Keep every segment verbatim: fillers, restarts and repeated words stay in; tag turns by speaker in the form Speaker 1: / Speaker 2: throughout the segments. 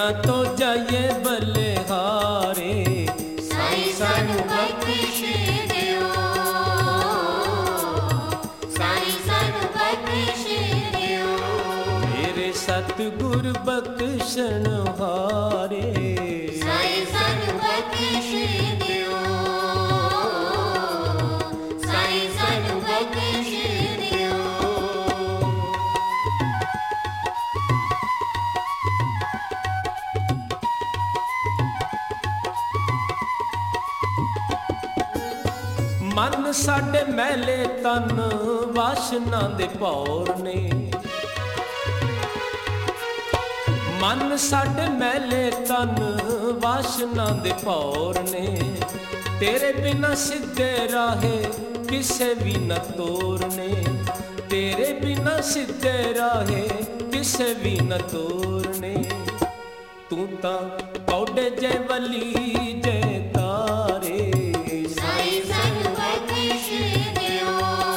Speaker 1: चरना तो जाइए बलिहारे,
Speaker 2: साईं सानू बख्श दियो, साईं सानू बख्श दियो।
Speaker 1: मेरे सतगुर बख्शण हारे,
Speaker 2: साईं सानू बख्श दियो, साईं सानू बख्श दियो।
Speaker 1: मन साडे मैले तन वासना दे पौर ने, मन साडे मैले तन वासना दे पौर ने। तेरे बिना सिद्धे राहे किसे भी न तोरने, तेरे बिना सिद्धे राहे किसे भी न तोरने। तू तां कौडे जय वली जय तारे,
Speaker 2: साईं सानू बख्श दियो,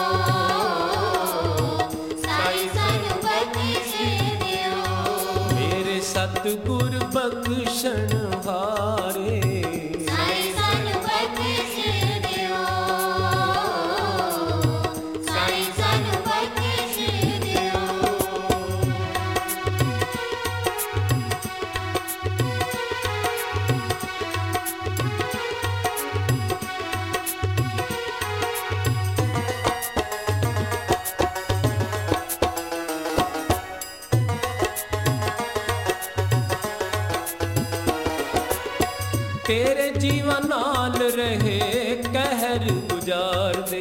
Speaker 2: साईं सानू बख्श दियो।
Speaker 1: मेरे सतगुर बख्शण हारे,
Speaker 2: साईं सानू बख्श दियो, साईं सानू बख्श दियो।
Speaker 1: तेरे जीवन नाल रहे कहर गुजार दे,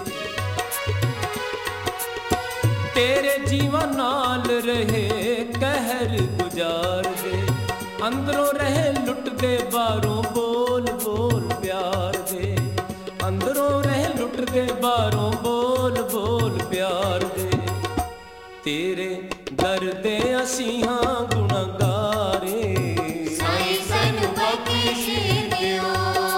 Speaker 1: तेरे जीवन नाल रहे कहर गुजार दे। अंदरों रहे लुट दे बारों बोल बोल प्यार दे, अंदरों रहे लुट दे बारों बोल बोल प्यार दे। तेरे दर दे असीं हां गुणगारे,
Speaker 2: साईं सानू बख्श दियो,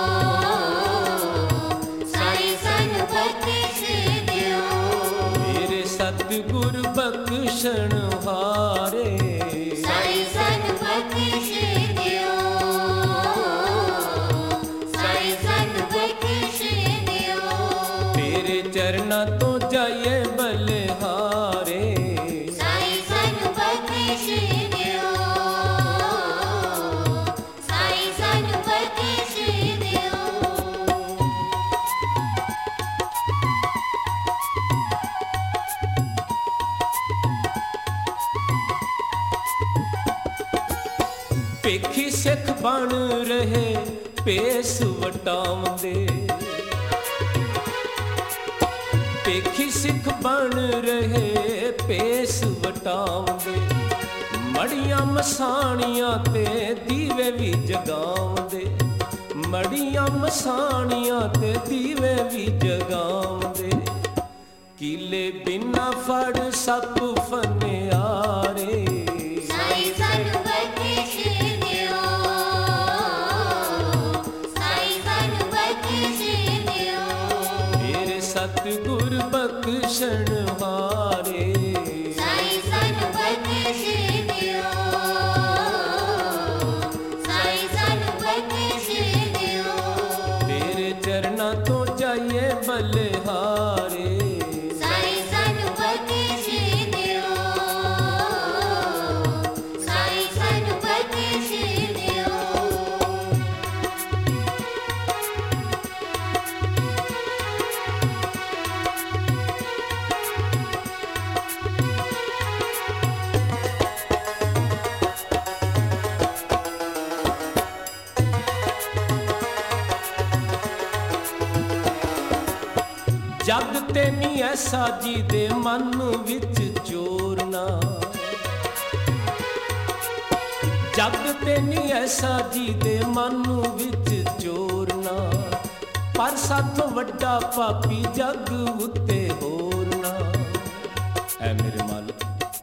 Speaker 2: साईं सानू बख्श दियो।
Speaker 1: मेरे सतगुर बख्शण हारे,
Speaker 2: साईं सानू बख्श दियो, साईं सानू बख्श दियो।
Speaker 1: तेरे चरना तो जाइए बलिहारे,
Speaker 2: साईं सानू बख्श दियो, साईं सानू बख्श दियो।
Speaker 1: पेखी सिख बन रहे पेस वटावंदे, पेखी सिख बन रहे पेस वटावंदे। मड़ियां मसाणियां ते दीवे भी जगावंदे, मड़ियां मसाणियां ते दीवे भी जगावंदे। कीले बिना फड़ सप फनियारे,
Speaker 2: साईं सानू बख्श दियो, साईं सानू बख्श दियो।
Speaker 1: मेरे सतगुर बख्शण हारे,
Speaker 2: साईं सानू बख्श दियो, साईं सानू बख्श दियो।
Speaker 1: तेरे चरना तो जाइए बलिहारे,
Speaker 2: साईं सानू बख्श दियो, साईं सानू बख्श दियो।
Speaker 1: जग ते नी ऐसा जी दे मन विच चोरना, जग ते नी ऐसा जी दे मन विच चोरना। पर साथों वड्डा पापी जग उत्ते होरना। ऐ मेरे मालिक,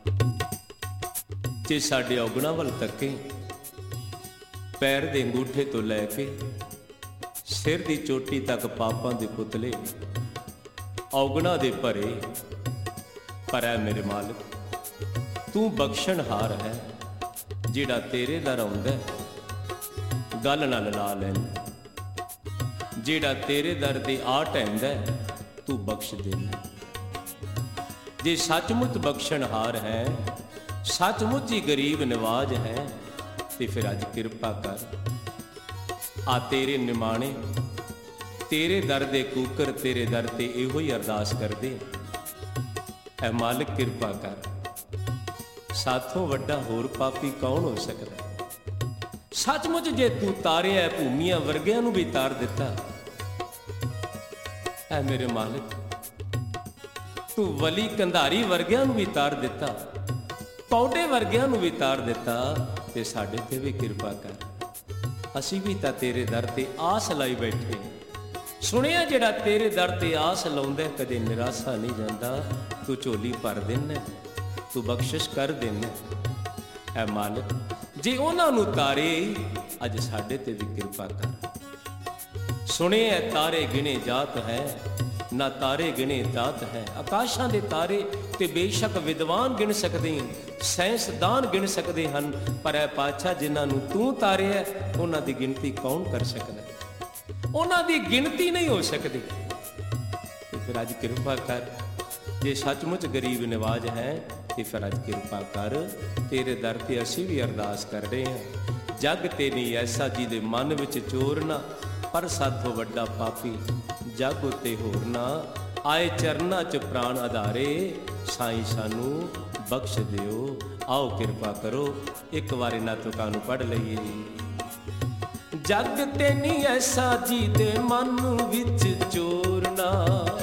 Speaker 1: जे साडे औगणा वल तके, पैर दे अंगूठे तो लैके सिर दी चोटी तक पापां दे पुतले औगणा दे भरे। पर ऐ मेरे मालिक, तू बख्शणहार है, ਜਿਹੜਾ ਤੇਰੇ ਦਰ ਆਉਂਦਾ ਗੱਲ ਨਾਲ ਲਾ ਲੈਂਦਾ, ਜਿਹੜਾ ਤੇਰੇ ਦਰ ਤੇ ਆ ਟਹਿੰਦਾ ਤੂੰ ਬਖਸ਼ ਦੇਂਦਾ। ਜੇ ਸੱਚਮੁੱਚ ਬਖਸ਼ਣਹਾਰ ਹੈ, ਸੱਚਮੁੱਚ ਹੀ ਗਰੀਬ ਨਿਵਾਜ ਹੈ, ਤੇ ਫਿਰ ਅੱਜ ਕਿਰਪਾ ਕਰ ਆ ਤੇਰੇ ਨਿਮਾਣੇ ਤੇਰੇ ਦਰ ਦੇ ਕੂਕਰ ਤੇਰੇ ਦਰ ਤੇ ਇਹੋ ਹੀ ਅਰਦਾਸ ਕਰਦੇ, ਐ ਮਾਲਕ ਕਿਰਪਾ ਕਰ, ਸਾਥੋਂ ਵੱਡਾ ਹੋਰ ਪਾਪੀ ਕੌਣ ਹੋ ਸਕਦਾ। ਸੱਚਮੁੱਚ ਜੇ ਤੂੰ ਤਾਰਿਆ ਭੂਮੀਆਂ ਵਰਗਿਆਂ ਨੂੰ ਵੀ ਤਾਰ ਦਿੱਤਾ, ਐ ਮੇਰੇ ਮਾਲਕ ਤੂੰ ਵਲੀ ਕੰਧਾਰੀ ਵਰਗਿਆਂ ਨੂੰ ਵੀ ਤਾਰ ਦਿੱਤਾ, ਪੌਡੇ ਵਰਗਿਆਂ ਨੂੰ ਵੀ ਤਾਰ ਦਿੱਤਾ, ਤੇ ਸਾਡੇ ਤੇ ਵੀ ਕਿਰਪਾ ਕਰ। ਅਸੀਂ ਵੀ ਤਾਂ ਤੇਰੇ ਦਰ ਤੇ ਆਸ ਲਾਈ ਬੈਠੇ। ਸੁਣਿਆ ਜਿਹੜਾ ਤੇਰੇ ਦਰ ਤੇ ਆਸ ਲਾਉਂਦਾ ਕਦੇ ਨਿਰਾਸ਼ਾ ਨਹੀਂ ਜਾਂਦਾ। ਤੂੰ ਝੋਲੀ ਭਰ ਦੇਨਾ, ਤੂੰ ਬਖਸ਼ਿਸ਼ ਕਰ ਦੇਨਾ। ਐ ਮਾਲਕ ਜੇ ਉਹਨਾਂ ਨੂੰ ਤਾਰੇ ਅੱਜ ਸਾਡੇ ਤੇ ਵੀ ਕਿਰਪਾ ਕਰ। ਸੁਣਿਆ ਤਾਰੇ ਗਿਣੇ ਜਾਤ ਹੈ, ਨਾ ਤਾਰੇ ਗਿਣੇ ਜਾਤ ਹੈ। ਆਕਾਸ਼ਾਂ ਦੇ ਤਾਰੇ ਤੇ ਬੇਸ਼ੱਕ ਵਿਦਵਾਨ ਗਿਣ ਸਕਦੇ, ਸਾਇੰਸਦਾਨ ਗਿਣ ਸਕਦੇ ਹਨ, ਪਰ ਐ ਪਾਤਸ਼ਾਹ ਜਿਨ੍ਹਾਂ ਨੂੰ ਤੂੰ ਤਾਰਿਆ ਉਹਨਾਂ ਦੀ ਗਿਣਤੀ ਕੌਣ ਕਰ ਸਕਦਾ? ਉਹਨਾਂ ਦੀ ਗਿਣਤੀ ਨਹੀਂ ਹੋ ਸਕਦੀ। ਤੇ ਫਿਰ ਅੱਜ ਕਿਰਪਾ ਕਰ, ਜੇ ਸੱਚਮੁੱਚ ਗਰੀਬ ਨਿਵਾਜ ਹੈ ਤੇ ਫਿਰ ਅੱਜ ਕਿਰਪਾ ਕਰ। ਤੇਰੇ ਦਰ ਤੇ ਅਸੀਂ ਵੀ ਅਰਦਾਸ ਕਰ ਰਹੇ ਹਾਂ। ਜਗ ਤੇ ਨਹੀਂ ਐਸਾ ਜਿਹਦੇ ਮਨ ਵਿੱਚ ਚੋਰ ਨਾ, ਪਰ ਸਾਥੋਂ ਵੱਡਾ ਪਾਪੀ ਜਗ ਉਤੇ ਹੋਰ ਨਾ। ਆਏ ਚਰਨਾਂ 'ਚ ਪ੍ਰਾਣ ਆਧਾਰੇ, ਸਾਈਂ ਸਾਨੂੰ ਬਖਸ਼ ਦਿਓ। ਆਓ ਕਿਰਪਾ ਕਰੋ, ਇੱਕ ਵਾਰ ਇਹਨਾਂ ਤੁਕਾਂ ਨੂੰ ਪੜ੍ਹ ਲਈਏ। ਜਗ ਤੇ ਨਹੀਂ ਐਸਾ ਜਿਹਦੇ ਮਨ ਵਿੱਚ ਚੋਰ ਨਾ,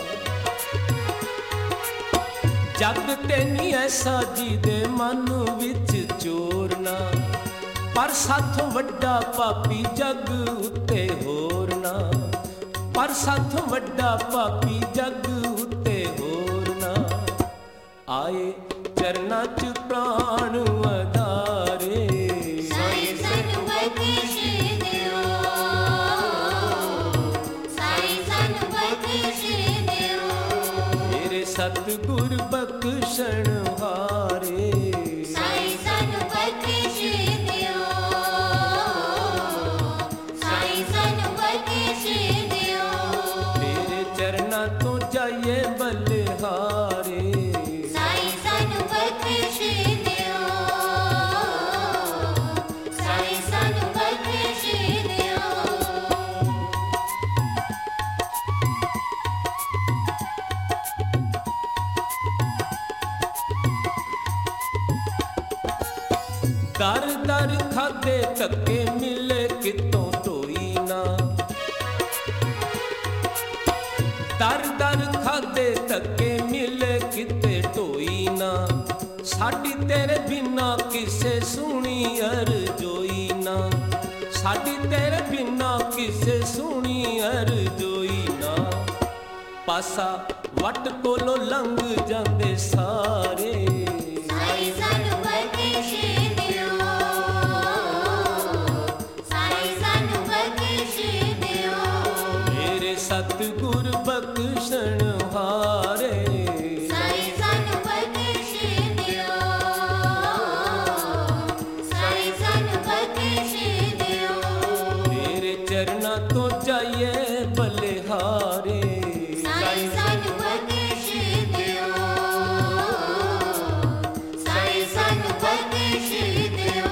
Speaker 1: ਜਗ ਤੇ ਨਹੀਂ ਐਸਾ ਜਿਹਦੇ ਮਨ ਵਿੱਚ ਚੋਰ ਨਾ, ਪਰ ਸਾਥੋਂ ਵੱਡਾ ਪਾਪੀ ਜਗ ਉੱਤੇ ਹੋਰ ਨਾ, ਪਰ ਸਾਥੋਂ ਵੱਡਾ ਪਾਪੀ ਜਗ ਉੱਤੇ ਹੋਰ ਨਾ। ਆਏ ਚਰਨਾਂ 'ਚ ਪ੍ਰਾਣ ਆਧਾਰੇ,
Speaker 2: ਸਾਈਂ ਸਾਨੂੰ ਬਖਸ਼ ਦਿਓ, ਸਾਈਂ ਸਾਨੂੰ ਬਖਸ਼ ਦਿਓ।
Speaker 1: ਮੇਰੇ ਸਤਿਗੁਰ ਬਖਸ਼ਣ ਹਾਰੇ,
Speaker 2: ਸਾਈਂ ਸਾਨੂੰ ਬਖਸ਼ ਦਿਓ, ਸਾਈਂ ਸਾਨੂੰ ਬਖਸ਼ ਦਿਓ।
Speaker 1: ਤੇਰੇ ਚਰਨਾਂ ਤੋਂ ਜਾਈਏ ਬਲਿਹਾਰੇ,
Speaker 2: ਸਾਈਂ ਸਾਨੂੰ ਬਖਸ਼ ਦਿਓ, ਸਾਈਂ ਸਾਨੂੰ ਬਖਸ਼ ਦਿਓ।
Speaker 1: ਦਰ ਦਰ ਖਾਦੇ ਧੱਕੇ ਮਿਲੇ ਕਿਤੋਂ ਢੋਈ ਨਾ, ਦਰ ਦਰ ਖਾਦੇ ਧੱਕੇ ਮਿਲੇ ਕਿਤੇ ਢੋਈ ਨਾ। ਸਾਡੀ ਤੇਰੇ ਬਿਨਾ ਕਿਸੇ ਸੁਣੀ ਅਰਜ਼ੋਈ ਨਾ, ਸਾਡੀ ਤੇਰੇ ਬਿਨਾ ਕਿਸੇ ਸੁਣੀ ਅਰਜ਼ੋਈ ਨਾ। ਪਾਸਾ ਵੱਟ ਕੋਲੋਂ ਲੰਘ ਜਾਂਦੇ ਸਾਰੇ,
Speaker 2: ਸਾਈਂ ਸਾਨੂੰ ਬਖਸ਼ ਦਿਓ, ਸਾਈਂ ਸਾਨੂੰ ਬਖਸ਼ ਦਿਓ।
Speaker 1: ਮੇਰੇ ਸਤਿਗੁਰ ਬਖਸ਼ਣ ਹਾਰੇ,
Speaker 2: ਸਾਈਂ ਸਾਨੂੰ ਬਖਸ਼ ਦਿਓ, ਸਾਈਂ ਸਾਨੂੰ ਬਖਸ਼ ਦਿਓ।
Speaker 1: ਤੇਰੇ ਚਰਨਾਂ ਤੋਂ ਜਾਈਏ ਬਲਿਹਾਰੇ,
Speaker 2: ਸਾਈਂ ਸਾਨੂੰ ਬਖਸ਼ ਦਿਓ, ਸਾਈਂ ਸਾਨੂੰ ਬਖਸ਼ ਦਿਓ।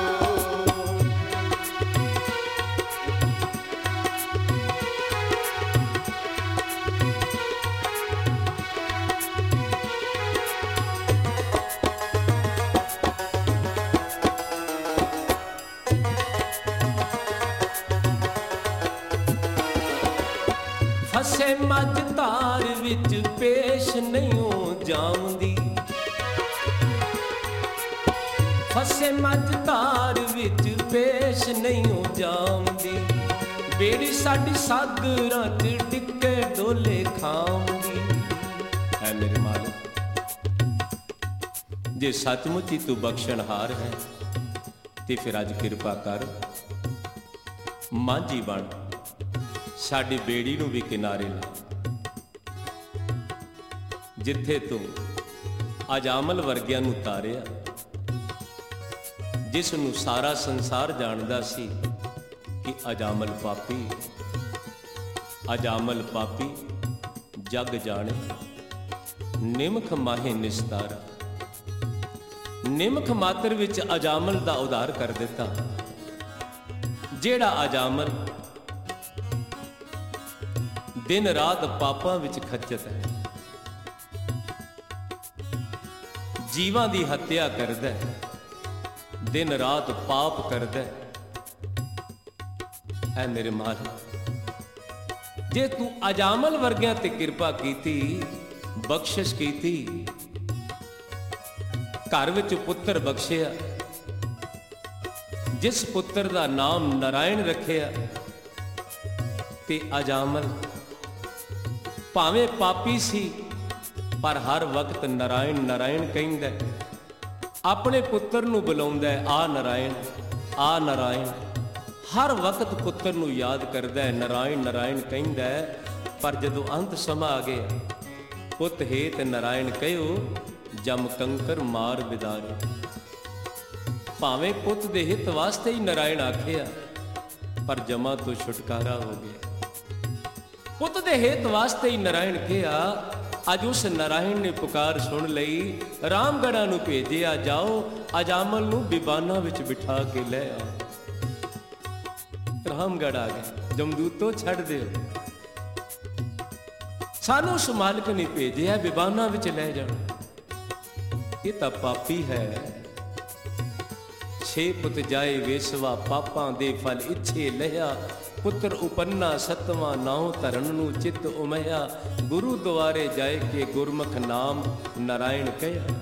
Speaker 1: ਫਸੇ ਮੱਝ ਧਾਰ ਵਿੱਚ ਪੇਸ਼ ਨਹੀਂਓ ਜਾਉਂਦੀ, ਫਸੇ ਮੱਝ ਧਾਰ ਵਿੱਚ ਪੇਸ਼ ਨਹੀਂਓ ਜਾਉਂਦੀ। ਬੇੜੀ ਸਾਡੀ ਸਾਗਰਾਂ 'ਚ ਡਿੱਕੇ ਡੋਲੇ ਖਾਉਂਦੀ। ਐ ਮੇਰੇ ਮਾਲਕ ਜੇ ਸੱਚਮੁੱਚ ਹੀ ਤੂੰ ਬਖਸ਼ਣਹਾਰ ਹੈ ਤੇ ਫਿਰ ਅੱਜ ਕਿਰਪਾ ਕਰ, ਮਾਝੀ ਬਣ ਸਾਡੀ ਬੇੜੀ ਨੂੰ ਵੀ ਕਿਨਾਰੇ ਲਾ। ਜਿੱਥੇ ਤੂੰ ਅੱਜ ਅਮਲ ਵਰਗਿਆਂ ਨੂੰ ਤਾਰਿਆ, ਜਿਸ ਨੂੰ ਸਾਰਾ ਸੰਸਾਰ ਜਾਣਦਾ ਸੀ ਕਿ ਅਜਾਮਲ ਪਾਪੀ, ਅਜਾਮਲ ਪਾਪੀ ਜਗ ਜਾਣੇ, ਨਿਮਖ ਮਾਹੇ ਨਿਸਤਾਰਾ। ਨਿਮਖ ਮਾਤਰ ਵਿੱਚ ਅਜਾਮਲ ਦਾ ਉਧਾਰ ਕਰ ਦਿੱਤਾ। ਜਿਹੜਾ ਅਜਾਮਲ ਦਿਨ ਰਾਤ ਪਾਪਾਂ ਵਿੱਚ ਖੱਚਤ ਹੈ, ਜੀਵਾਂ ਦੀ ਹੱਤਿਆ ਕਰਦਾ, ਦਿਨ ਰਾਤ ਪਾਪ ਕਰਦਾ, ਐ ਮੇਰੇ ਮਾਲਿਕ, ਜੇ ਤੂੰ ਅਜਾਮਲ ਵਰਗਿਆਂ ਤੇ ਕਿਰਪਾ ਕੀਤੀ, ਬਖਸ਼ਿਸ਼ ਕੀਤੀ, ਘਰ ਵਿੱਚ ਪੁੱਤਰ ਬਖਸ਼ਿਆ, ਜਿਸ ਪੁੱਤਰ ਦਾ ਨਾਮ ਨਾਰਾਇਣ ਰੱਖਿਆ, ਤੇ ਅਜਾਮਲ ਭਾਵੇਂ ਪਾਪੀ ਸੀ ਪਰ ਹਰ ਵਕਤ ਨਾਰਾਇਣ ਨਾਰਾਇਣ ਕਹਿੰਦਾ, ਆਪਣੇ ਪੁੱਤਰ ਨੂੰ ਬੁਲਾਉਂਦਾ, ਆ ਨਾਰਾਇਣ, ਆ ਨਾਰਾਇਣ, ਹਰ ਵਕਤ ਪੁੱਤਰ ਨੂੰ ਯਾਦ ਕਰਦਾ, ਨਾਰਾਇਣ ਨਾਰਾਇਣ ਕਹਿੰਦਾ। ਪਰ ਜਦੋਂ ਅੰਤ ਸਮਾਂ ਆ ਗਿਆ, ਪੁੱਤ ਹੇਤ ਨਾਰਾਇਣ ਕਹਿਓ, ਜਮ ਕੰਕਰ ਮਾਰ ਬਿਦਾਰੇ। ਭਾਵੇਂ ਪੁੱਤ ਦੇ ਹਿੱਤ ਵਾਸਤੇ ਹੀ ਨਾਰਾਇਣ ਆਖਿਆ, ਪਰ ਜਮਾਂ ਤੋਂ ਛੁਟਕਾਰਾ ਹੋ ਗਿਆ। ਪੁੱਤ ਦੇ ਹਿੱਤ ਵਾਸਤੇ ਹੀ ਨਾਰਾਇਣ ਕਿਹਾ। ਅੱਜ ਉਸ ਨਾਰਾਇਣ ਨੇ ਪੁਕਾਰ ਸੁਣ ਲਈ, ਰਾਮਗੜ੍ਹਾਂ ਨੂੰ ਭੇਜਿਆ, ਜਾਓ ਅਜਾਮਲ ਨੂੰ ਬਿਬਾਨਾਂ ਵਿੱਚ ਬਿਠਾ ਕੇ ਲੈ ਆਓ। ਰਾਮਗੜ੍ਹ ਆ ਗਏ, ਜਮਦੂਤੋ ਛੱਡ ਦਿਓ, ਸਾਨੂੰ ਉਸ ਮਾਲਕ ਨੇ ਭੇਜਿਆ ਬਿਬਾਨਾਂ ਵਿੱਚ ਲੈ ਜਾਣਾ। ਇਹ ਤਾਂ ਪਾਪੀ ਹੈ। ਛੇ ਪੁੱਤ ਜਾਏ ਵੇਸਵਾ, ਪਾਪਾਂ ਦੇ ਫਲ ਇੱਛੇ ਲਿਆ, ਪੁੱਤਰ ਉਪੰਨਾ ਸਤਵਾਂ, ਨਾਉ ਧਰਨ ਨੂੰ ਚਿੱਤ ਉਮਿਆ, ਗੁਰੂ ਦੁਆਰੇ ਜਾਏ ਕੇ ਗੁਰਮੁਖ ਨਾਮ ਨਾਰਾਇਣ ਕਹਿਆ।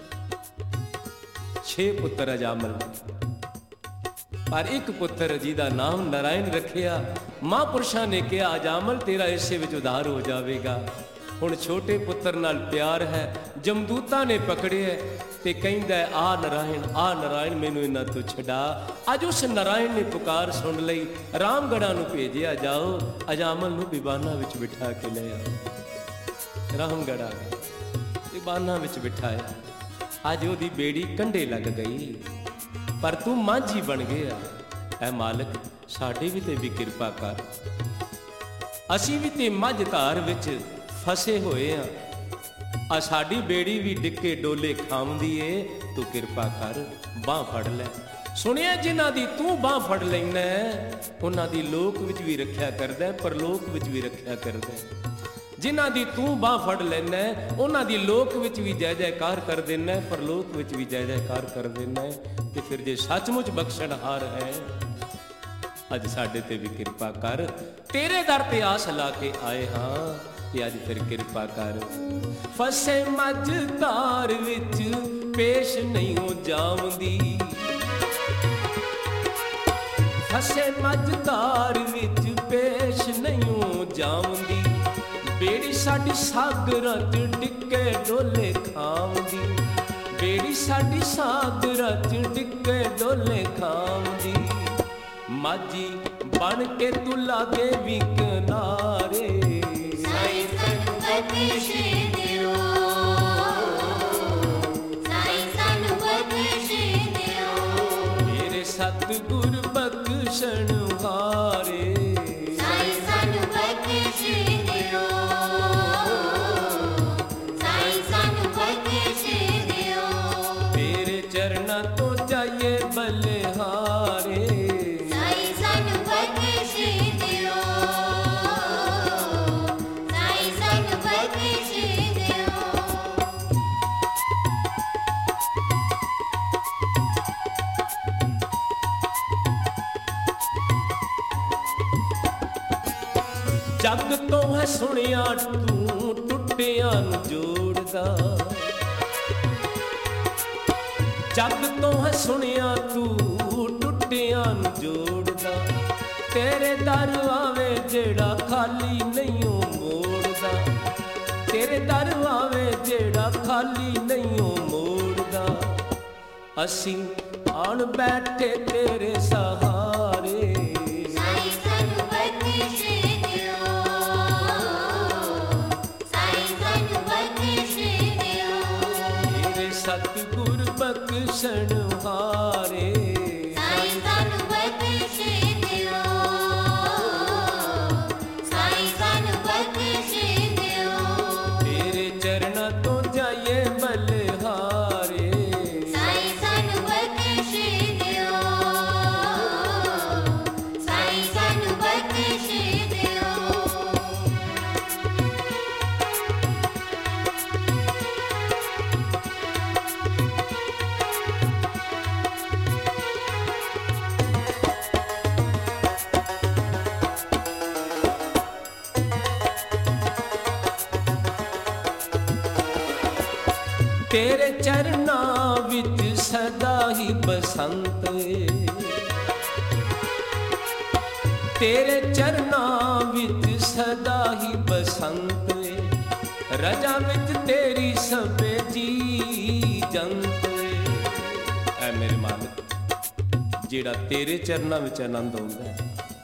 Speaker 1: ਛੇ ਪੁੱਤਰ ਅਜਾਮਲ, ਪਰ ਇੱਕ ਪੁੱਤਰ ਜਿਹਦਾ ਨਾਮ ਨਾਰਾਇਣ ਰੱਖਿਆ। ਮਹਾਂਪੁਰਸ਼ਾਂ ਨੇ ਕਿਹਾ, ਅਜਾਮਲ ਤੇਰਾ ਇਸੇ ਵਿੱਚ ਉਧਾਰ ਹੋ ਜਾਵੇਗਾ। ਹੁਣ ਛੋਟੇ ਪੁੱਤਰ ਨਾਲ ਪਿਆਰ ਹੈ, ਜਮਦੂਤਾਂ ਨੇ ਪਕੜਿਆ ਤੇ ਕਹਿੰਦਾ, ਆ ਨਾਰਾਇਣ, ਆ ਨਾਰਾਇਣ, ਮੈਨੂੰ ਇਹਨਾਂ ਤੋਂ ਛਡਾ। ਅੱਜ ਉਸ ਨਾਰਾਇਣ ਨੇ ਪੁਕਾਰ ਸੁਣ ਲਈ, ਰਾਮਗੜ੍ਹਾਂ ਨੂੰ ਭੇਜਿਆ, ਜਾਓ ਅਜਾਮਲ ਨੂੰ ਬਿਬਾਨਾਂ ਵਿੱਚ ਬਿਠਾ ਕੇ ਲੈ ਆਓ। ਰਾਮਗੜ੍ਹ ਆ ਗਏ, ਬਿਬਾਨਾਂ ਵਿੱਚ ਬਿਠਾਇਆ। ਅੱਜ ਉਹਦੀ ਬੇੜੀ ਕੰਢੇ ਲੱਗ ਗਈ, ਪਰ ਤੂੰ ਮਾਝੀ ਬਣ ਗਿਆ। ਐ ਮਾਲਕ, ਸਾਡੇ ਵੀ ਤੇ ਵੀ ਕਿਰਪਾ ਕਰ, ਅਸੀਂ ਵੀ ਤੇ ਮੱਝ ਧਾਰ ਵਿੱਚ ਫਸੇ ਹੋਏ ਆ, ਆ ਸਾਡੀ ਬੇੜੀ ਵੀ ਡਿੱਕੇ ਡੋਲੇ ਖਾਂਦੀ ਏ, ਤੂੰ ਕਿਰਪਾ ਕਰ, ਬਾਂਹ ਫੜ ਲੈ। ਸੁਣਿਆ ਜਿਨ੍ਹਾਂ ਦੀ ਤੂੰ ਬਾਂਹ ਫੜ ਲੈਣਾ, ਉਹਨਾਂ ਦੀ ਲੋਕ ਵਿੱਚ ਵੀ ਰੱਖਿਆ ਕਰਦਾ, ਪਰਲੋਕ ਵਿੱਚ ਵੀ ਰੱਖਿਆ ਕਰਦਾ। ਜਿਨ੍ਹਾਂ ਦੀ ਤੂੰ ਬਾਂਹ ਫੜ ਲੈਣਾ, ਉਹਨਾਂ ਦੀ ਲੋਕ ਵਿੱਚ ਵੀ ਜੈ ਜੈਕਾਰ ਕਰ ਦੇਣਾ, ਪਰਲੋਕ ਵਿੱਚ ਵੀ ਜੈ ਜੈਕਾਰ ਕਰ ਦੇਣਾ। ਤੇ ਫਿਰ ਜੇ ਸੱਚਮੁੱਚ ਬਖਸ਼ਣਹਾਰ ਹੈ, ਅੱਜ ਸਾਡੇ ਤੇ ਵੀ ਕਿਰਪਾ ਕਰ। ਤੇਰੇ ਦਰ ਤੇ ਆਸ ਲਾ ਕੇ ਆਏ ਹਾਂ, ਤੇ ਅੱਜ ਫਿਰ ਕਿਰਪਾ ਕਰ। ਫਸੇ ਮੱਝ ਧਾਰ ਵਿੱਚ ਪੇਸ਼ ਨਹੀਂ ਹੋ ਜਾਵਦੀ, ਫਸੇ ਮੱਝ ਧਾਰ ਵਿੱਚ ਪੇਸ਼ ਨਹੀਂ ਹੋ ਜਾਵਦੀ, ਬੇੜੀ ਸਾਡੀ ਸਾਗਰਾਂ 'ਚ ਡਿੱਕੇ ਡੋਲੇ ਖਾਂਦੀ, ਬੇੜੀ ਸਾਡੀ ਸਾਗਰਾਂ 'ਚ ਡਿੱਕੇ ਡੋਲੇ ਖਾਂਦੀ। ਮਾਝੀ ਬਣ ਕੇ ਤੂੰ ਲਾਗੇ ਵੀ ਕਿਨਾਰੇ,
Speaker 2: ਸਾਈਂ ਸਾਨੂੰ ਬਖਸ਼ੇ ਦਿਓ, ਸਾਈਂ ਸਾਨੂੰ ਬਖਸ਼ੇ ਦਿਓ,
Speaker 1: ਮੇਰੇ ਸਤਿਗੁਰ ਬਖਸ਼ਣ ਹਾਰੇ,
Speaker 2: ਸਾਈਂ ਸਾਨੂੰ ਬਖਸ਼ੇ ਦਿਓ, ਸਾਈਂ ਸਾਨੂੰ ਬਖਸ਼ੇ ਦਿਓ,
Speaker 1: ਤੇਰੇ ਚਰਨਾਂ ਤੋਂ ਜਾਈਏ ਬਲਿਹਾਰੇ,
Speaker 2: ਸਾਈਂ ਸਾਨੂੰ ਬਖਸ਼ੇ ਦਿਓ, ਸਾਈਂ ਸਾਨੂੰ ਬਖਸ਼ੇ ਦਿਓ।
Speaker 1: ਜਗ ਤੋਂ ਹੈ ਸੁਣਿਆ ਤੂੰ ਟੁੱਟਿਆਂ ਨੂੰ ਜੋੜਦਾ, ਜਗ ਤੋਂ ਹੈ ਸੁਣਿਆ ਤੂੰ ਟੁੱਟਿਆਂ ਨੂੰ ਜੋੜਦਾ, ਤੇਰੇ ਦਰ ਆਵੇ ਜਿਹੜਾ ਖਾਲੀ ਨਹੀਂ ਓ ਮੋੜਦਾ, ਤੇਰੇ ਦਰ ਆਵੇ ਜਿਹੜਾ ਖਾਲੀ ਨਹੀਂ ਓ ਮੋੜਦਾ। ਅਸੀਂ ਆਣ ਬੈਠੇ ਤੇਰੇ ਸਹਾਰੇ,
Speaker 2: ਸਾਈਂ ਸਾਨੂੰ ਬਖਸ਼ੇ ਦਿਓ, ਸਾਈਂ ਸਾਨੂੰ ਬਖਸ਼ੇ ਦਿਓ,
Speaker 1: ਤੇਰੇ ਸਤਿਗੁਰ ਬਖਸ਼ਣ ਹਾਰੇ, ਤੇਰੇ ਚਰਨਾਂ ਵਿੱਚ ਸਦਾ ਹੀ ਬਸੰਤ ਏ, ਤੇਰੇ ਚਰਨਾਂ ਵਿੱਚ ਸਦਾ ਹੀ ਬਸੰਤ ਏ, ਰਜਾ ਵਿੱਚ ਤੇਰੀ ਸਭੇ ਜੀ ਜੰਤ ਏ। ਐ ਮੇਰੇ ਮਾਲਕ, ਜਿਹੜਾ ਤੇਰੇ ਚਰਨਾਂ ਵਿੱਚ ਆਨੰਦ ਆਉਂਦਾ ਹੈ,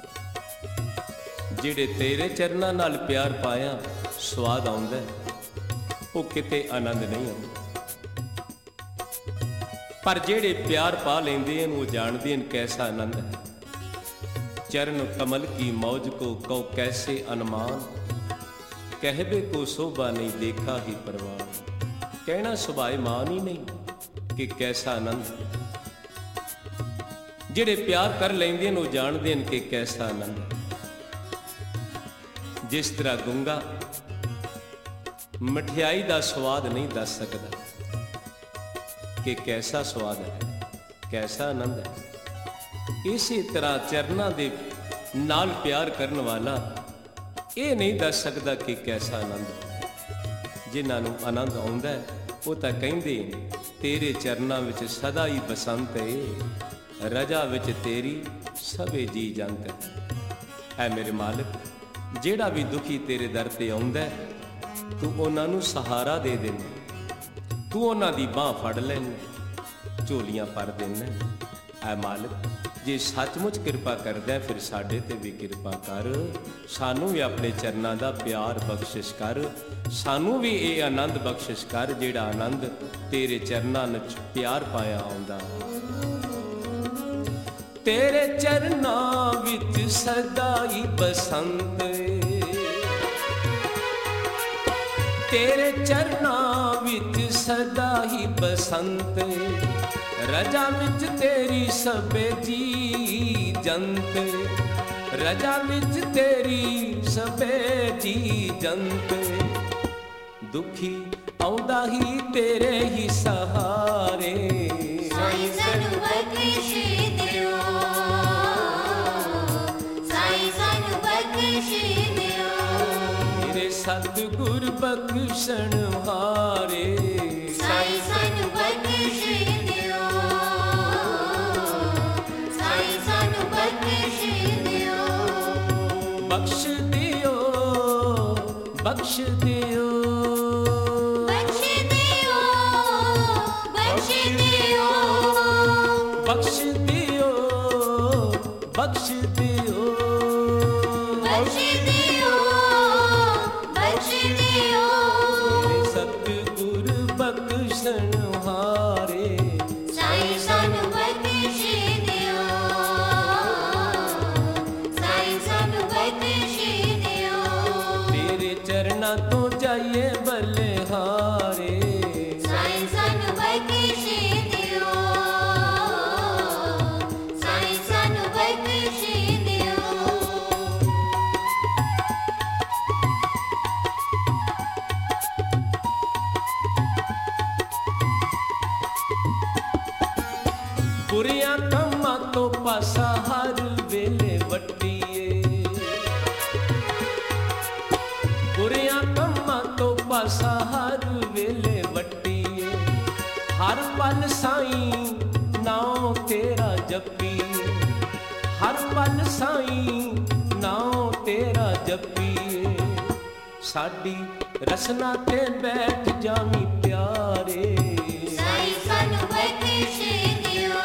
Speaker 1: ਜਿਹੜੇ ਤੇਰੇ ਚਰਨਾਂ ਨਾਲ ਪਿਆਰ ਪਾਇਆ ਸਵਾਦ ਆਉਂਦਾ ਹੈ, ਉਹ ਕਿਤੇ ਆਨੰਦ ਨਹੀਂ ਆਉਂਦਾ। ਪਰ ਜਿਹੜੇ ਪਿਆਰ ਪਾ ਲੈਂਦੇ ਹਨ ਉਹ ਜਾਣਦੇ ਹਨ ਕੈਸਾ ਆਨੰਦ ਹੈ। चरण कमल की मौज को कौ कैसे अनुमान, कहबे को शोभा नहीं देखा ही परवान। कहना सुभाए मान ही नहीं कि कैसा आनंद है। जिहड़े प्यार कर लेंदे हैं वो जानते हैं कि कैसा आनंद है। जिस तरह गुंगा मठियाई का स्वाद नहीं दस सकता कि कैसा स्वाद है, कैसा आनंद है, इसी तरह चरना दे नाल प्यार करन वाला ये नहीं दस सकता कि कैसा आनंद है। जिन्होंने आनंद आउंदा है वो तो कहंदे तेरे चरना विच सदा ही बसंत है, रजा विच तेरी सभे जी जंत है। ऐ मेरे मालिक, जेड़ा भी दुखी तेरे दर ते आउंदा है तू उन्हां नूं सहारा दे देना, तू उन्हां दी बांह फड़ लैना, झोलियां भर देना। ऐ मालिक, जे सचमुच किरपा करदा फिर साडे ते भी किरपा कर, सानू भी अपने चरनां दा प्यार बख्शिश कर, सानू भी ये आनंद बख्शिश कर जेड़ा आनंद तेरे चरनां विच प्यार पाया आउंदा। तेरे चरनां विच सदा ही बसंत, तेरे चरनां विच सदा ही बसंत, रजा विच तेरी सभे जी जंत, रजा विच तेरी सभे जी जंत। दुखी आउंदा ही तेरे ही सहारे,
Speaker 2: साईं सानू बख्श दियो, साईं सानू बख्श दियो,
Speaker 1: मेरे सतगुर बख्शण हारे,
Speaker 2: साईं सानू बख्श दियो, साईं सानू बख्श दियो,
Speaker 1: बख्श दियो, बख्श दियो,
Speaker 2: बख्श दियो, बख्श दियो,
Speaker 1: बख्श दियो, बख्श दियो,
Speaker 2: बख्श दियो, बख्श दियो,
Speaker 1: मेरे सतगुर बख्शण हारे,
Speaker 2: साईं सानू बख्श दियो, साईं सानू बख्श दियो,
Speaker 1: तेरे चरना तो जाइए बलिहारे,
Speaker 2: साईं सानू बख्श दियो, साईं सानू बख्श दियो। बुरियां कम्मां तो पासा हर वेले वट्टीए, बुरियां कम्मां तो पासा हर वेले वट्टीए, हर पल साईं नाम तेरा जपीए, हर पल साईं नाम तेरा जपीए, साडी रसना ते बैठ जावी प्यारे, साईं सानू बख्श दियो,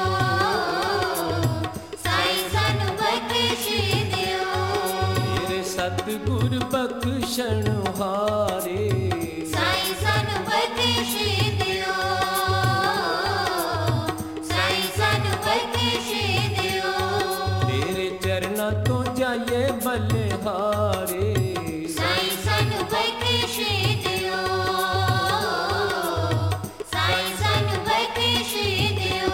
Speaker 2: साईं सानू बख्श दियो,
Speaker 1: मेरे सतगुर बख्शण हारे,
Speaker 2: साईं सानू बख्श दियो, साईं सानू बख्श दियो,
Speaker 1: तेरे चरना तो जाइए बलिहारे,
Speaker 2: साईं सानू बख्श दियो, साईं सानू बख्श दियो।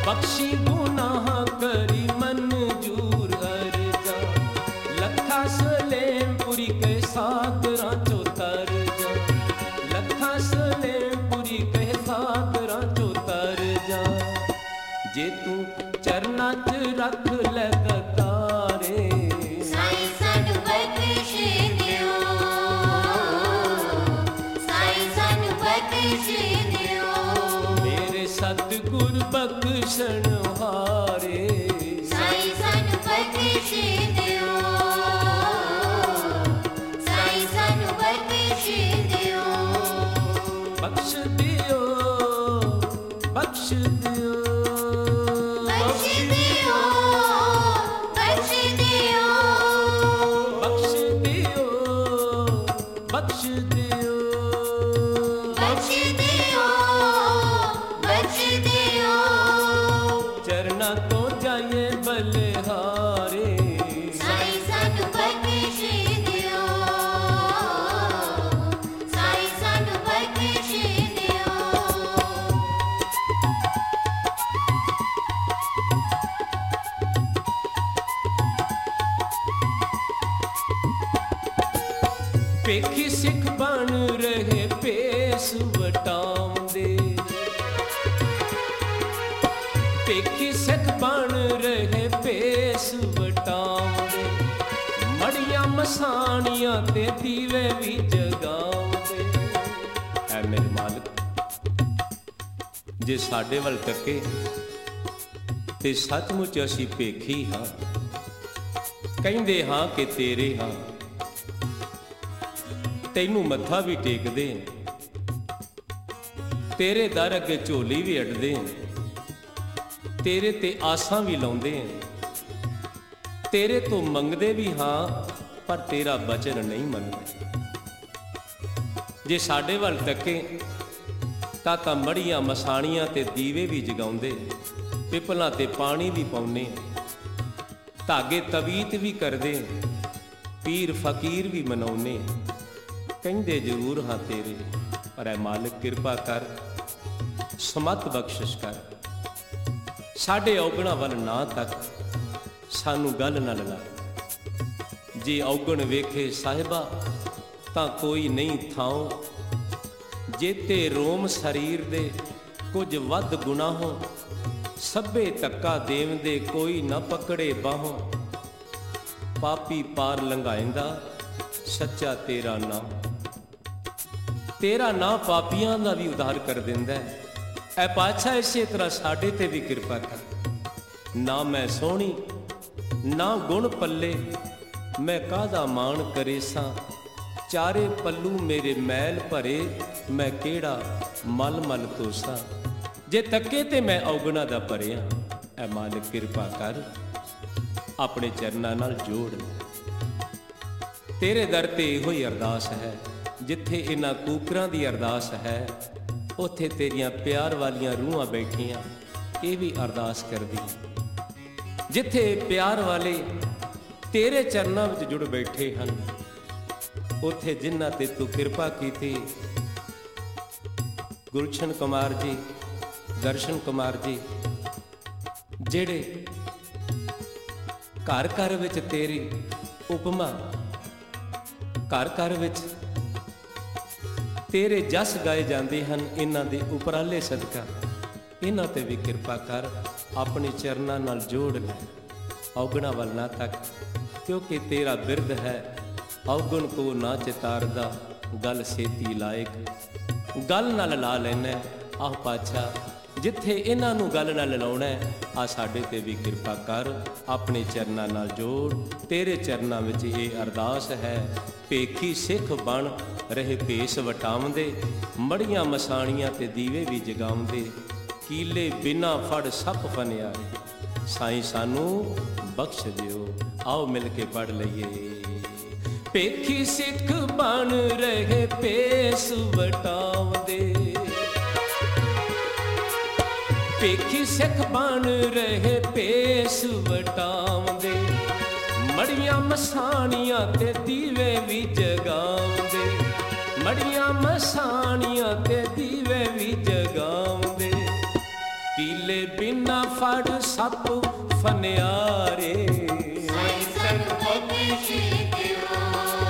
Speaker 1: ਬਖਸ਼ੀ ਗੁਨਾਹ ਕਰੀ ਮਨਜੂਰ ਅਰਜ਼ਾ ਲੱਖਾਂ ਸਲੇਮਪੁਰੀ ਕੇ ਸਾਗਰਾਂ ਚੋਂ ਤਰ ਜਾ ਲੱਖਾਂ ਸਲੇਮਪੁਰੀ ਕੇ ਸਾਗਰਾਂ ਚੋਂ ਤਰ ਜਾ ਜੇ ਤੂੰ ਚਰਨਾਂ 'ਚ ਰੱਖ ਲੈ ਤਾਰੇ
Speaker 2: ਸਾਈਂ ਸਾਨੂੰ ਬਖਸ਼ ਦਿਓ ਸਾਈਂ ਸਾਨੂੰ ਬਖਸ਼ ਦਿਓ
Speaker 1: ਮੇਰੇ ਸਤਿਗੁਰ ਬਖਸ਼ਣ ਹਾਰੇ
Speaker 2: ਸਾਈਂ ਸਾਨੂੰ ਬਖਸ਼ ਦਿਓ ਸਾਈਂ ਸਾਨੂੰ ਬਖਸ਼ ਦਿਓ
Speaker 1: ਬਖਸ਼ ਦਿਓ ਬਖਸ਼ ਦਿਓ
Speaker 2: ਬਖਸ਼ ਦਿਓ ਬਖਸ਼ ਦਿਓ
Speaker 1: ਬਖਸ਼ ਦਿਓ ਬਖਸ਼ ਦਿਓ
Speaker 2: ਬਖਸ਼ ਦਿਓ ਬਖਸ਼ ਦਿਓ
Speaker 1: ਚਰਨਾਂ ਤੋਂ ਜਾਈਏ ਬਲਿਹਾਰੇ
Speaker 2: ਸਾਈਂ ਸਾਨੂੰ ਬਖਸ਼ ਦਿਓ ਸਾਈਂ ਸਾਨੂੰ ਬਖਸ਼ ਦਿਓ
Speaker 1: ਪੇਖੀ ਸਿੱਖ ਬਣ ਰਹੇ ਭੇਸ ਵਟਾਉਂਦੇ ਪੇਖੀ ਸਿੱਖ ਬਣ ਰਹੇ ਭੇਸ ਵਟਾਉਂਦੇ ਮੜੀਆਂ ਮਸਾਣੀਆਂ ਤੇ ਦੀਵੇ ਵੀ ਜਗਾਉਂਦੇ ਐ ਮੇਰੇ ਮਾਲਕ ਜੇ ਸਾਡੇ ਵੱਲ ਤੱਕੇ ਤੇ ਸੱਚਮੁੱਚ ਅਸੀਂ ਭੇਖੀ ਹਾਂ ਕਹਿੰਦੇ ਹਾਂ ਕਿ ਤੇਰੇ ਹਾਂ ਤੈਨੂੰ ਮੱਥਾ ਵੀ ਟੇਕਦੇ ਤੇਰੇ ਦਰ ਅੱਗੇ ਝੋਲੀ ਵੀ ਅੱਡਦੇ ਤੇਰੇ ਤੇ ਆਸਾਂ ਵੀ ਲਾਉਂਦੇ ਤੇਰੇ ਤੋਂ ਮੰਗਦੇ ਵੀ ਹਾਂ ਪਰ ਤੇਰਾ ਬਚਨ ਨਹੀਂ ਮੰਨਦੇ ਜੇ ਸਾਡੇ ਵੱਲ ਤੱਕੇ ਤਾਂ ਤਾਂ ਮੜੀਆਂ ਮਸਾਣੀਆਂ ਤੇ ਦੀਵੇ ਵੀ ਜਗਾਉਂਦੇ ਪਿਪਲਾਂ ਤੇ ਪਾਣੀ ਵੀ ਪਾਉਨੇ ਧਾਗੇ ਤਵੀਤ ਵੀ ਕਰਦੇ ਪੀਰ ਫਕੀਰ ਵੀ ਮਨਾਉਨੇ ਕਹਿੰਦੇ ਜ਼ਰੂਰ ਹਾਂ ਤੇਰੇ ਪਰ ਐ ਮਾਲਕ ਕਿਰਪਾ ਕਰ ਸਮਤ ਬਖਸ਼ਿਸ਼ ਕਰ ਸਾਡੇ ਔਗਣਾ ਵੱਲ ਨਾ ਤੱਕ ਸਾਨੂੰ ਗੱਲ ਨਾ ਲਾ ਜੇ ਔਗਣ ਵੇਖੇ ਸਾਹਿਬਾ ਤਾਂ ਕੋਈ ਨਹੀਂ ਥਾਉ ਜੇਤੇ ਰੋਮ ਸਰੀਰ ਦੇ ਕੁਝ ਵੱਧ ਗੁਨਾਹੋਂ ਸਭੇ ਧੱਕਾ ਦੇਵਦੇ ਕੋਈ ਨਾ ਪਕੜੇ ਬਾਹੋਂ ਪਾਪੀ ਪਾਰ ਲੰਘਾਇੰਦਾ ਸੱਚਾ ਤੇਰਾ ਨਾਮ ਤੇਰਾ ਨਾਂ ਪਾਪੀਆਂ ਦਾ ਵੀ ਉਧਾਰ ਕਰ ਦਿੰਦਾ ਐ ਪਾਤਸ਼ਾਹ ਇਸੇ ਤਰ੍ਹਾਂ ਸਾਡੇ ਤੇ ਵੀ ਕਿਰਪਾ ਕਰ ਨਾ ਮੈਂ ਸੋਹਣੀ ਨਾ ਗੁਣ ਪੱਲੇ ਮੈਂ ਕਾਹਦਾ ਮਾਣ ਕਰੇ ਸਾਂ ਚਾਰੇ ਪੱਲੂ ਮੇਰੇ ਮੈਲ ਭਰੇ ਮੈਂ ਕਿਹੜਾ ਮਲ ਮਲ ਤੋਸਾਂ ਜੇ ਤੱਕੇ ਤੇ ਮੈਂ ਔਗਣਾ ਦਾ ਭਰਿਆ ਐ ਮਾਲਕ ਕਿਰਪਾ ਕਰ ਆਪਣੇ ਚਰਨਾਂ ਨਾਲ ਜੋੜ ਤੇਰੇ ਦਰ ਤੇ ਇਹੋ ਹੀ ਅਰਦਾਸ ਹੈ ਜਿੱਥੇ ਇਹਨਾਂ ਕੂਕਰਾਂ ਦੀ ਅਰਦਾਸ ਹੈ ਉੱਥੇ ਤੇਰੀਆਂ ਪਿਆਰ ਵਾਲੀਆਂ ਰੂਹਾਂ ਬੈਠੀਆਂ ਇਹ ਵੀ ਅਰਦਾਸ ਕਰਦੀ ਜਿੱਥੇ ਪਿਆਰ ਵਾਲੇ ਤੇਰੇ ਚਰਨਾਂ ਵਿੱਚ ਜੁੜ ਬੈਠੇ ਹਨ ਉੱਥੇ ਜਿਨ੍ਹਾਂ ਤੇ ਤੂੰ ਕਿਰਪਾ ਕੀਤੀ ਗੁਲਸ਼ਨ ਕੁਮਾਰ ਜੀ ਦਰਸ਼ਨ ਕੁਮਾਰ ਜੀ ਜਿਹੜੇ ਘਰ ਘਰ ਵਿੱਚ ਤੇਰੀ ਉਪਮਾ ਘਰ ਘਰ ਵਿੱਚ ਤੇਰੇ ਜਸ ਗਾਏ ਜਾਂਦੇ ਹਨ ਇਹਨਾਂ ਦੇ ਉਪਰਾਲੇ ਸਦਕਾ ਇਹਨਾਂ ਤੇ ਵੀ ਕਿਰਪਾ ਕਰ ਆਪਣੇ ਚਰਨਾਂ ਨਾਲ ਜੋੜ ਲੈ ਔਗਣਾ ਵੱਲ ਨਾ ਤੱਕ ਕਿਉਂਕਿ ਤੇਰਾ ਬਿਰਧ ਹੈ ਔਗਣ ਕੋ ਨਾ ਚਿਤਾਰਦਾ ਗੱਲ ਸੇਤੀ ਲਾਇਕ ਗੱਲ ਨਾਲ ਲਾ ਲੈਣਾ ਆਹ ਪਾਤਸ਼ਾਹ ਜਿੱਥੇ ਇਹਨਾਂ ਨੂੰ ਗੱਲ ਨਾਲ ਲਾਉਣਾ ਆ ਸਾਡੇ ਤੇ ਵੀ ਕਿਰਪਾ ਕਰ ਆਪਣੇ ਚਰਨਾਂ ਨਾਲ ਜੋੜ ਤੇਰੇ ਚਰਨਾਂ ਵਿੱਚ ਇਹ ਅਰਦਾਸ ਹੈ ਭੇਖੀ ਸਿੱਖ ਬਣ ਰਹੇ ਭੇਸ ਵਟਾਉਂਦੇ ਮੜੀਆਂ ਮਸਾਣੀਆਂ ਤੇ ਦੀਵੇ ਵੀ ਜਗਾਉਂਦੇ ਕੀਲੇ ਬਿਨਾ ਫੜ ਸੱਪ ਫਨਿਆਰੇ ਸਾਈਂ ਸਾਨੂੰ ਬਖਸ਼ ਦਿਓ ਆਓ ਮਿਲ ਕੇ ਪੜ ਲਈਏ ਭੇਖੀ ਸਿੱਖ ਬਣ ਰਹੇ ਭੇਸ ਵਟਾਉਂਦੇ ਭੇਖੀ ਸਿੱਖ ਬਣ ਰਹੇ ਭੇਸ ਵਟਾਉਂਦੇ ਮੜੀਆਂ ਮਸਾਣੀਆਂ ਤੇ ਦੀਵੇ ਵੀ ਜਗਾਉਂਦੇ ਮੜੀਆਂ ਮਸਾਣੀਆਂ ਤੇ ਦੀਵੇ ਵੀ ਜਗਾਉਂਦੇ ਹੀਲੇ ਬਿਨਾ ਫੜ ਸੱਪ ਫਨਿਆਰੇ
Speaker 2: ਸਾਈ ਸਾਨੂੰ ਬਖਸ਼ੇ ਦਿਓ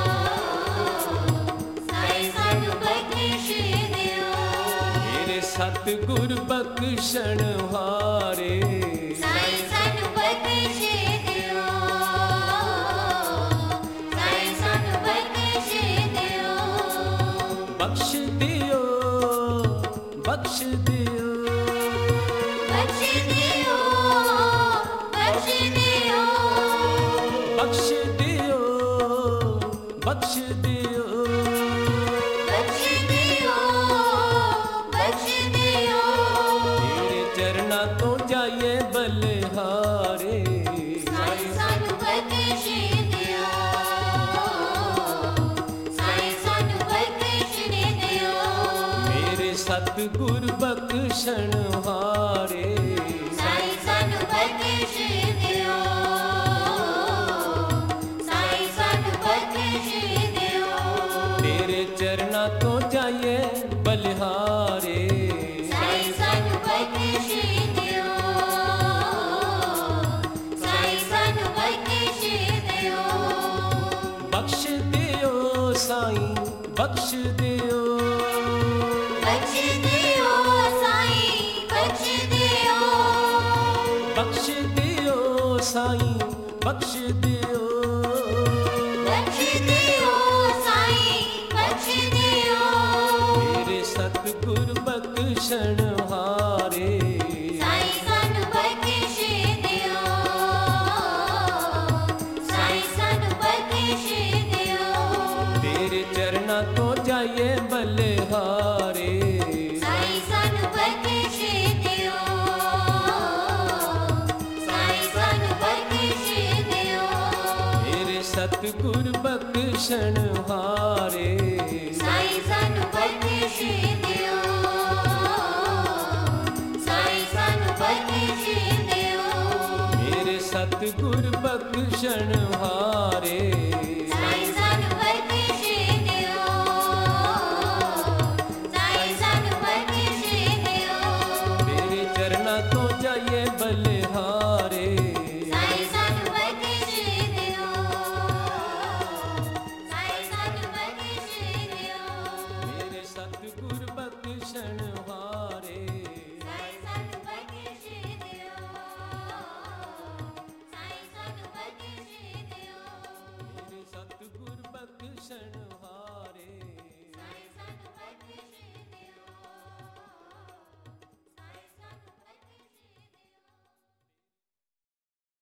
Speaker 2: ਸਾਈ ਸਾਨੂੰ ਬਖਸ਼ੇ ਦਿਓ
Speaker 1: ਮੇਰੇ ਸਤਿਗੁਰ ਬਖਸ਼ਣ ਹਾਰੇ
Speaker 2: ਸਾਈ ਸਾਨੂੰ ਬਖਸ਼ੇ ਦਿਓ ਸਾਈ ਸਾਨੂੰ ਬਖਸ਼ੇ ਦਿਓ
Speaker 1: ਬਖਸ਼ ਦਿਓ ਬਖਸ਼ ਦਿਓ
Speaker 2: ਬਖਸ਼ ਦਿਓ ਬਖਸ਼ ਦਿਓ
Speaker 1: ਬਖਸ਼ ਦਿਓ ਬਖਸ਼ ਦਿਓ
Speaker 2: ਬਖਸ਼ ਦਿਓ ਬਖਸ਼ ਦਿਓ
Speaker 1: ਤੇਰੇ ਚਰਨਾਂ ਤੋਂ ਜਾਈਏ ਬਲਿਹਾਰੇ
Speaker 2: ਸਾਈ ਸਾਨੂੰ ਬਖਸ਼ੇ ਦਿਓ ਸਾਈ ਸਾਨੂੰ ਬਖਸ਼ੇ ਦਿਓ
Speaker 1: ਮੇਰੇ ਸਤਿਗੁਰ ਬਖਸ਼ਣ ਹਾਰੇ
Speaker 2: ਸਾਈ ਸਾਨੂੰ ਬਖਸ਼ੇ ਦਿਓ ਸਾਈ ਸਾਨੂੰ ਬਖਸ਼ੇ ਦਿਓ
Speaker 1: ਤੇਰੇ ਚਰਨਾਂ ਤੋਂ ਜਾਈਏ ਬਲਿਹਾਰੇ
Speaker 2: ਸਾਈ ਸਾਨੂੰ ਬਖਸ਼ੇ ਦਿਓ ਸਾਈ ਸਾਨੂੰ ਬਖਸ਼ੇ ਦਿਓ
Speaker 1: ਬਖਸ਼ ਦਿਓ ਸਾਈਂ ਬਖਸ਼ ਦਿਓ
Speaker 2: ਬਖਸ਼ ਦਿਓ ਸਾਈ ਬਖਸ਼ ਦਿਓ
Speaker 1: ਬਖਸ਼ ਦਿਓ ਸਾਈਂ ਬਖਸ਼ ਦਿਓ
Speaker 2: ਬਖਸ਼ ਦਿਓ ਸਾਈ ਬਖਸ਼ ਦਿਓ
Speaker 1: ਮੇਰੇ ਸਤਿਗੁਰ ਬਖਸ਼ਣ ਹਾਰੇ
Speaker 2: ਸਾਈ ਸਾਨੂੰ ਬਖਸ਼ੇ ਦਿਓ ਸਾਈ ਸਾਨੂੰ ਬਖਸ਼ੇ ਦਿਓ
Speaker 1: ਤੇਰੇ ਚਰਨਾਂ ਤੋਂ ਜਾਈਏ ਬਲਿਹਾਰੇ
Speaker 2: ਸਾਈ ਸਾਨੂੰ ਬਖਸ਼ੇ ਦਿਓ ਸਾਈ ਸਾਨੂੰ ਬਖਸ਼ੇ ਦਿਓ
Speaker 1: ਮੇਰੇ ਸਤਿਗੁਰ ਬਖਸ਼ਣ ਹਾਰੇ
Speaker 2: ਸਾਈ ਸਾਨੂੰ ਬਖਸ਼ੇ ਦਿਓ ਸਾਈ ਸਾਨੂੰ ਬਖਸ਼ੇ ਦਿਓ
Speaker 1: ਮੇਰੇ ਸਤਿਗੁਰ ਬਖਸ਼ਣ ਹਾਰੇ